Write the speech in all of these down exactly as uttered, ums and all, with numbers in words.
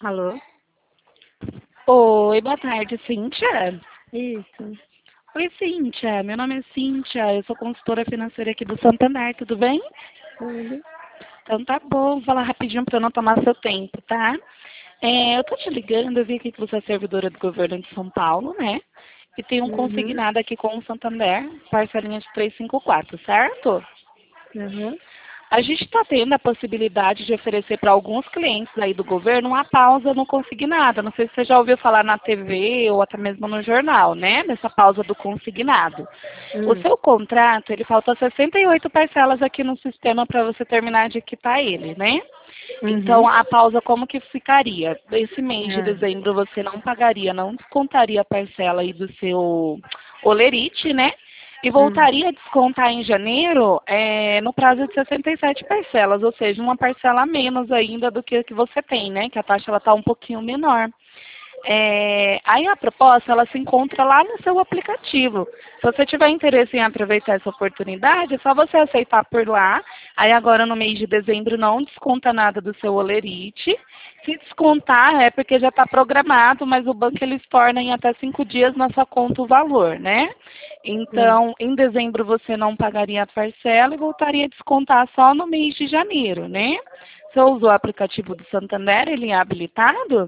Alô? Oi, boa tarde, Cíntia. Isso. Oi, Cíntia. Meu nome é Cíntia. Eu sou consultora financeira aqui do Santander, tudo bem? Tudo. Então tá bom, vou falar rapidinho para não tomar seu tempo, tá? É, eu tô te ligando, eu vi aqui que você é servidora do governo de São Paulo, né? E tem um Uhum. consignado aqui com o Santander, parcelinha de trezentos e cinquenta e quatro, certo? Uhum. A gente está tendo a possibilidade de oferecer para alguns clientes aí do governo uma pausa no consignado. Não sei se você já ouviu falar na T V ou até mesmo no jornal, né? Dessa pausa do consignado. O Hum. seu contrato, ele falta sessenta e oito parcelas aqui no sistema para você terminar de quitar ele, né? Então, Uhum. a pausa como que ficaria? Esse mês de Ah. dezembro você não pagaria, não descontaria a parcela aí do seu olerite, né? E Hum. voltaria a descontar em janeiro é, no prazo de sessenta e sete parcelas, ou seja, uma parcela a menos ainda do que que você tem, né? Que a taxa ela está um pouquinho menor. É, aí a proposta ela se encontra lá no seu aplicativo. Se você tiver interesse em aproveitar essa oportunidade, é só você aceitar por lá. Aí agora no mês de dezembro não desconta nada do seu olerite. Se descontar é porque já está programado, mas o banco ele torna em até cinco dias na sua conta o valor, né? Hum. Então, em dezembro você não pagaria a parcela e voltaria a descontar só no mês de janeiro, né? Você usou o aplicativo do Santander, ele é habilitado?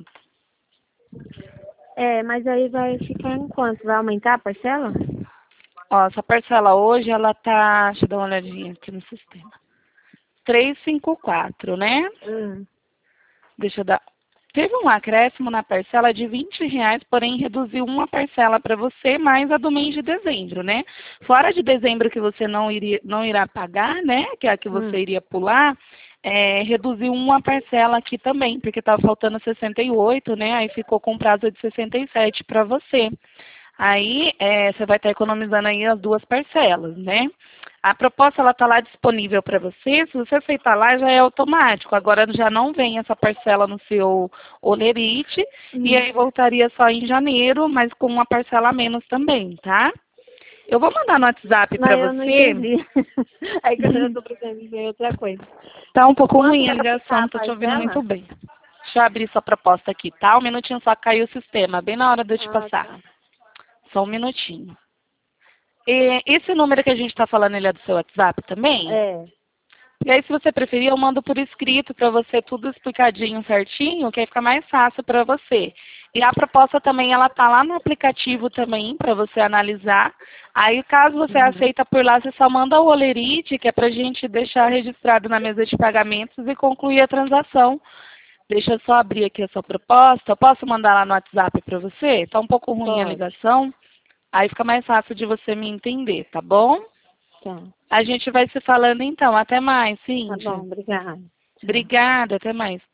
É, mas aí vai ficar em quanto? Vai aumentar a parcela? Ó, essa parcela hoje, ela tá, deixa eu dar uma olhadinha aqui no sistema. trezentos e cinquenta e quatro, né? Hum. Deixa eu dar. Teve um acréscimo na parcela de vinte reais, porém reduziu uma parcela para você, mais a do mês de dezembro, né? Fora de dezembro que você não, iria, não irá pagar, né? Que é a que você Hum. iria pular, é, reduziu uma parcela aqui também, porque estava faltando sessenta e oito, né? Aí ficou com prazo de sessenta e sete para você. Aí é, você vai estar economizando aí as duas parcelas, né? A proposta ela está lá disponível para você. Se você aceitar lá, já é automático. Agora já não vem essa parcela no seu olerite e Hum. aí voltaria só em janeiro, mas com uma parcela a menos também, tá? Eu vou mandar no WhatsApp para Mas eu não você. entendi. É que eu já tô precisando dizer outra coisa. Tá um pouco Quanto ruim a vai ligação, ficar não a tô te ouvindo muito parcela? bem. Deixa eu abrir sua proposta aqui, tá? Um minutinho só caiu o sistema, bem na hora de eu te Ah, passar. tá. Só um minutinho. E esse número que a gente está falando, ele é do seu WhatsApp também? É. E aí, se você preferir, eu mando por escrito para você tudo explicadinho, certinho, que aí fica mais fácil para você. E a proposta também, ela tá lá no aplicativo também, para você analisar. Aí, caso você Uhum. aceita por lá, você só manda o olerite, que é para a gente deixar registrado na mesa de pagamentos e concluir a transação. Deixa eu só abrir aqui a sua proposta. Eu posso mandar lá no WhatsApp para você? Está um pouco ruim a Pode. ligação. Aí fica mais fácil de você me entender, tá bom? Tá. A gente vai se falando então. Até mais, Tá bom, Cíntia. obrigada. Tchau. Obrigada, até mais.